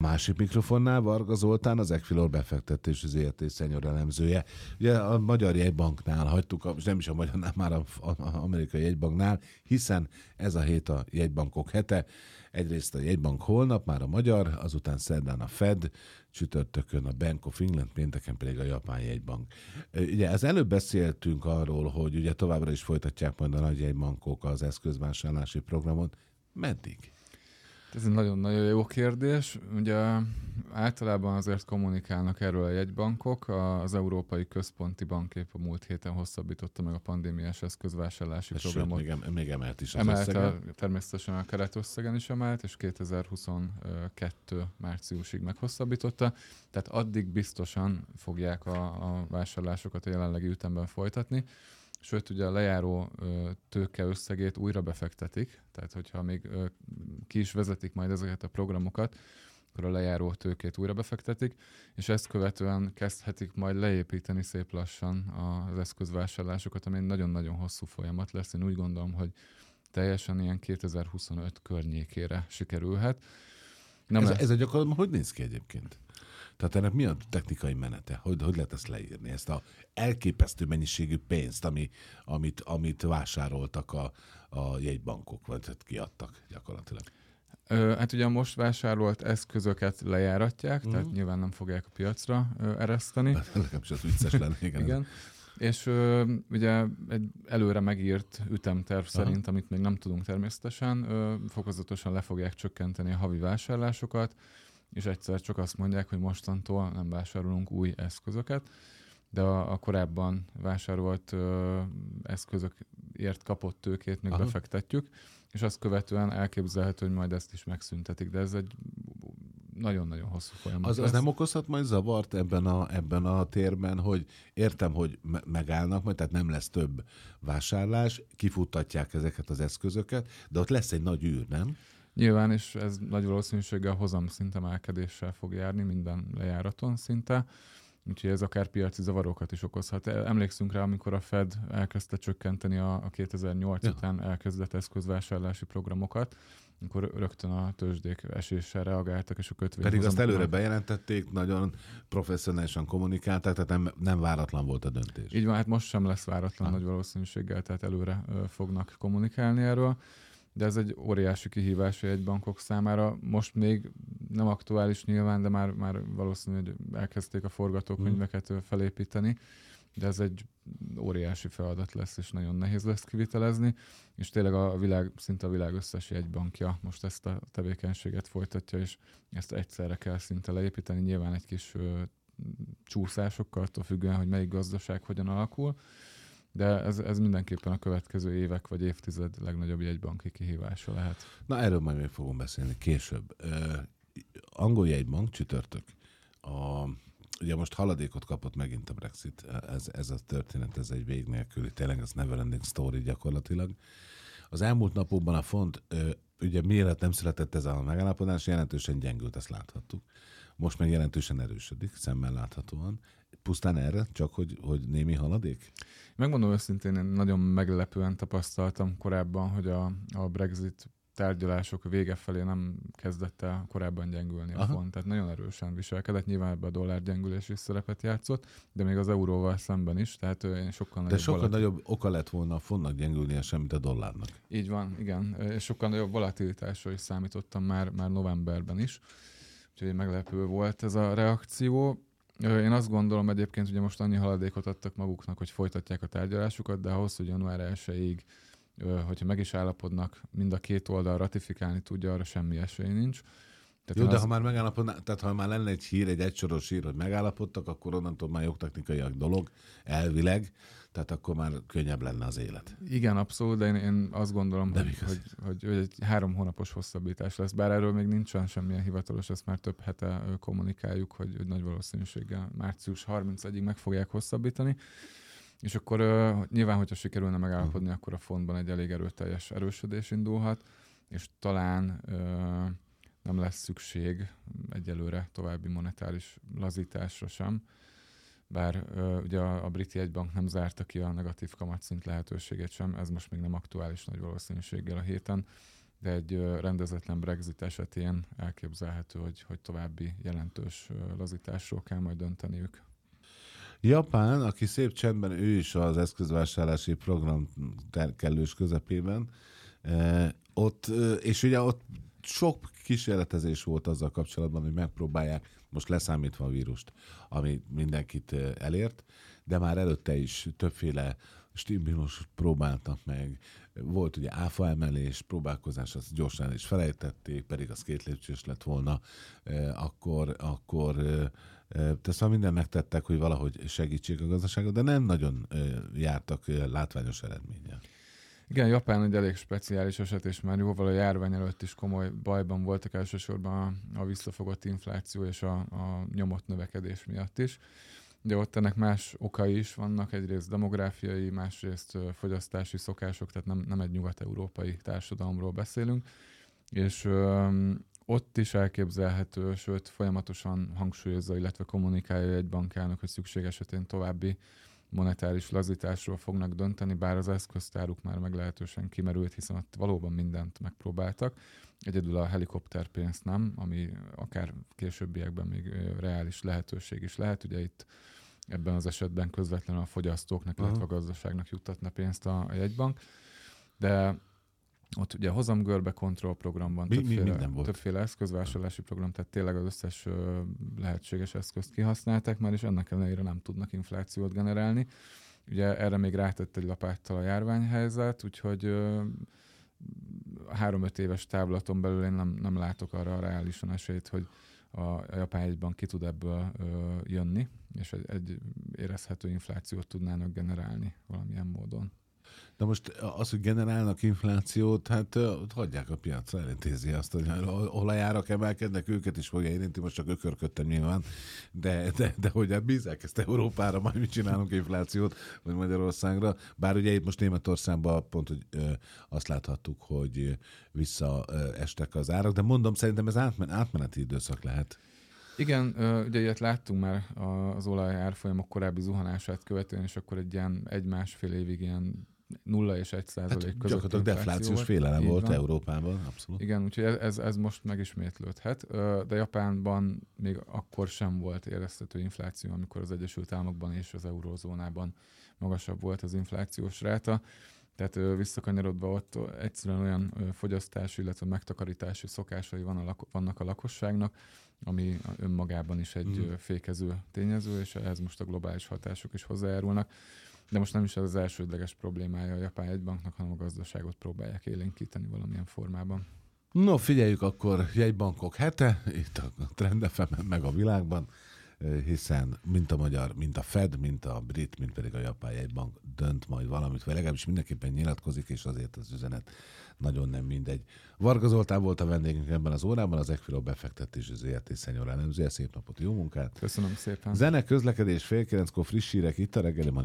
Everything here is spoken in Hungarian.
Másik mikrofonnál Varga Zoltán, az Equilor befektetési ZRT senior elemzője. Ugye a Magyar Jegybanknál hagytuk, és nem is a magyarnál, már az Amerikai Jegybanknál, hiszen ez a hét a jegybankok hete. Egyrészt a jegybank holnap, már a magyar, azután szerdán a Fed, csütörtökön a Bank of England, pénteken pedig a Japán Jegybank. Ugye az előbb beszéltünk arról, hogy ugye továbbra is folytatják majd a nagy jegybankok az eszközvásárlási programot. Meddig? Ez egy nagyon-nagyon jó kérdés. Ugye általában azért kommunikálnak erről a jegybankok. Az Európai Központi Bank épp a múlt héten hosszabbította meg a pandémiás eszközvásárlási programot. Sőt, még emelt is az összegen. Természetesen a keretösszegen is emelt, és 2022 márciusig meghosszabbította. Tehát addig biztosan fogják a vásárlásokat a jelenlegi ütemben folytatni. Sőt, ugye a lejáró tőke összegét újra befektetik, tehát hogyha még ki is vezetik majd ezeket a programokat, akkor a lejáró tőkét újra befektetik, és ezt követően kezdhetik majd leépíteni szép lassan az eszközvásárlásokat, ami egy nagyon-nagyon hosszú folyamat lesz. Én úgy gondolom, hogy teljesen ilyen 2025 környékére sikerülhet. Ez a gyakorlatban hogy néz ki egyébként? Tehát ennek mi a technikai menete? Hogy lehet ezt leírni? Ezt a elképesztő mennyiségű pénzt, amit vásároltak a jegybankok, vagy kiadtak gyakorlatilag? Hát ugye a most vásárolt eszközöket lejáratják, tehát nyilván nem fogják a piacra ereszteni. Nekem is az vicces lenne. Igen. És ugye egy előre megírt ütemterv szerint, amit még nem tudunk természetesen, fokozatosan le fogják csökkenteni a havi vásárlásokat, és egyszer csak azt mondják, hogy mostantól nem vásárolunk új eszközöket, de a korábban vásárolt eszközökért kapott tőkét még befektetjük, és azt követően elképzelhető, hogy majd ezt is megszüntetik, de ez egy nagyon-nagyon hosszú folyamat. Az nem okozhat majd zavart ebben a térben, hogy értem, hogy megállnak majd, tehát nem lesz több vásárlás, kifuttatják ezeket az eszközöket, de ott lesz egy nagy űr, nem? Nyilván, és ez nagy valószínűséggel hozamszintemelkedéssel fog járni minden lejáraton szinte, úgyhogy ez akár piaci zavarokat is okozhat. Emlékszünk rá, amikor a Fed elkezdte csökkenteni a 2008 után elkezdett eszközvásárlási programokat, akkor rögtön a tőzsdék eséssel reagáltak, és a kötvény... Pedig azt előre bejelentették, nagyon professzionálisan kommunikálták, tehát nem váratlan volt a döntés. Így van, hát most sem lesz váratlan nagy valószínűséggel, tehát előre fognak kommunikálni erről. De ez egy óriási kihívás a jegybankok számára. Most még nem aktuális nyilván, de már valószínű, hogy elkezdték a forgatókönyveket felépíteni, de ez egy óriási feladat lesz, és nagyon nehéz lesz kivitelezni, és tényleg szinte a világ összes jegybankja most ezt a tevékenységet folytatja, és ezt egyszerre kell szinte leépíteni, nyilván egy kis csúszásokkal, attól függően, hogy melyik gazdaság hogyan alakul, de ez mindenképpen a következő évek vagy évtized legnagyobb jegybanki kihívása lehet. Na, erről majd még fogom beszélni később. Angol jegybank csütörtök. Ugye most haladékot kapott megint a Brexit. Ez a történet, ez egy vég nélküli, tényleg ez never ending story gyakorlatilag. Az elmúlt napokban a font, ugye miért nem született ez a megállapodás, jelentősen gyengült, ezt láthattuk. Most meg jelentősen erősödik, szemmel láthatóan. Pusztán erre, csak hogy némi haladék? Megmondom őszintén, én nagyon meglepően tapasztaltam korábban, hogy a Brexit tárgyalások vége felé nem kezdett el korábban gyengülni a font. Tehát nagyon erősen viselkedett. Nyilván ebben a dollár gyengülés is szerepet játszott, de még az euróval szemben is. Tehát én sokkal nagyobb oka lett volna a fontnak gyengülnie sem, mint a dollárnak. Így van, igen. És sokkal nagyobb volatilitásra is számítottam már novemberben is. Úgyhogy meglepő volt ez a reakció. Én azt gondolom egyébként, ugye most annyi haladékot adtak maguknak, hogy folytatják a tárgyalásokat, de ahhoz, hogy január 1-ig, hogyha meg is állapodnak, mind a két oldal ratifikálni tudja, arra semmi esély nincs. Tehát jó, de ha már megállapodnak, tehát ha már lenne egy egysoros hír, hogy megállapodtak, akkor onnantól már jogtechnikai dolog, elvileg, tehát akkor már könnyebb lenne az élet. Igen, abszolút, de én azt gondolom, hogy egy 3 hónapos hosszabbítás lesz, bár erről még nincsen semmilyen hivatalos, ezt már több hete kommunikáljuk, hogy nagy valószínűséggel március 31-ig meg fogják hosszabbítani, és akkor nyilván, hogyha sikerülne megállapodni, akkor a fontban egy elég erőteljes erősödés indulhat, és talán nem lesz szükség egyelőre további monetáris lazításra sem, bár ugye a brit jegybank nem zárta ki a negatív kamatszint lehetőségét sem, ez most még nem aktuális nagy valószínűséggel a héten, de egy rendezetlen Brexit esetén elképzelhető, hogy további jelentős lazításról kell majd dönteniük. Japán, aki szép csendben, ő is az eszközvásárlási program kellős közepében, és ugye ott sok kísérletezés volt azzal kapcsolatban, hogy megpróbálják, most leszámítva a vírust, ami mindenkit elért, de már előtte is többféle stimulus próbáltak meg. Volt ugye áfa emelés, próbálkozás, azt gyorsan el is felejtették, pedig az 2 lépcsős lett volna, akkor szóval mindent megtettek, hogy valahogy segítsék a gazdaságot, de nem nagyon jártak látványos eredménnyel. Igen, Japán egy elég speciális eset, és már jóval a járvány előtt is komoly bajban voltak, elsősorban a visszafogott infláció és a nyomott növekedés miatt is. De ott ennek más okai is vannak, egyrészt demográfiai, másrészt fogyasztási szokások, tehát nem egy nyugat-európai társadalomról beszélünk, és ott is elképzelhető, sőt folyamatosan hangsúlyozza, illetve kommunikálja egy bankelnök, hogy szükség esetén további monetáris lazításról fognak dönteni, bár az eszköztáruk már meglehetősen kimerült, hiszen ott valóban mindent megpróbáltak. Egyedül a helikopterpénzt nem, ami akár későbbiekben még reális lehetőség is lehet. Ugye itt ebben az esetben közvetlenül a fogyasztóknak, illetve a gazdaságnak juttatna pénzt a jegybank. De ott ugye hozamgörbe kontrollprogram van, többféle eszközvásárlási program, tehát tényleg az összes lehetséges eszközt kihasználták már, és ennek ellenére nem tudnak inflációt generálni. Ugye erre még rátett egy lapáttal a járványhelyzet, úgyhogy 3-5 éves távlaton belül én nem látok arra reálisan esélyt, hogy a japán jegybank ki tud ebből jönni, és egy érezhető inflációt tudnának generálni valamilyen módon. De most az, hogy generálnak inflációt, hát hagyják a piacra, elintézi azt, hogy olajárak emelkednek, őket is fogja érinti, most csak ökörködtem nyilván, de hogy hát bízzák ezt Európára, majd mit csinálunk inflációt, vagy Magyarországra. Bár ugye itt most Németországban pont, hogy azt láthattuk, hogy visszaestek az árak, de mondom, szerintem ez átmeneti időszak lehet. Igen, ugye ilyet láttunk már az olaj árfolyamok korábbi zuhanását követően, és akkor egy ilyen 1-1,5 évig ilyen 0 és 1% között. Gyakorlatilag deflációs félelem volt Európában, abszolút. Igen, úgyhogy ez most megismétlődhet, de Japánban még akkor sem volt éreztető infláció, amikor az Egyesült Államokban és az eurózónában magasabb volt az inflációs ráta. Tehát visszakanyarodva ott egyszerűen olyan fogyasztási, illetve megtakarítási szokásai vannak a lakosságnak, ami önmagában is egy fékező tényező, és ehhez most a globális hatások is hozzájárulnak. De most nem is ez az elsődleges problémája a japán jegybanknak, hanem a gazdaságot próbálják élénkíteni valamilyen formában. No, figyeljük akkor jegybankok hete, itt a Trend FM-en, meg a világban, hiszen mint a magyar, mint a Fed, mint a brit, mint pedig a japán jegybank dönt majd valamit, vagy legalábbis mindenképpen nyilatkozik, és azért az üzenet nagyon nem mindegy. Varga Zoltán volt a vendégünk ebben az órában, az Equilor befektetési ZRT senior elemzője. Szép napot, jó munkát! Köszönöm szépen! Zene, közlekedés, 8:30 friss hírek itt a reggeli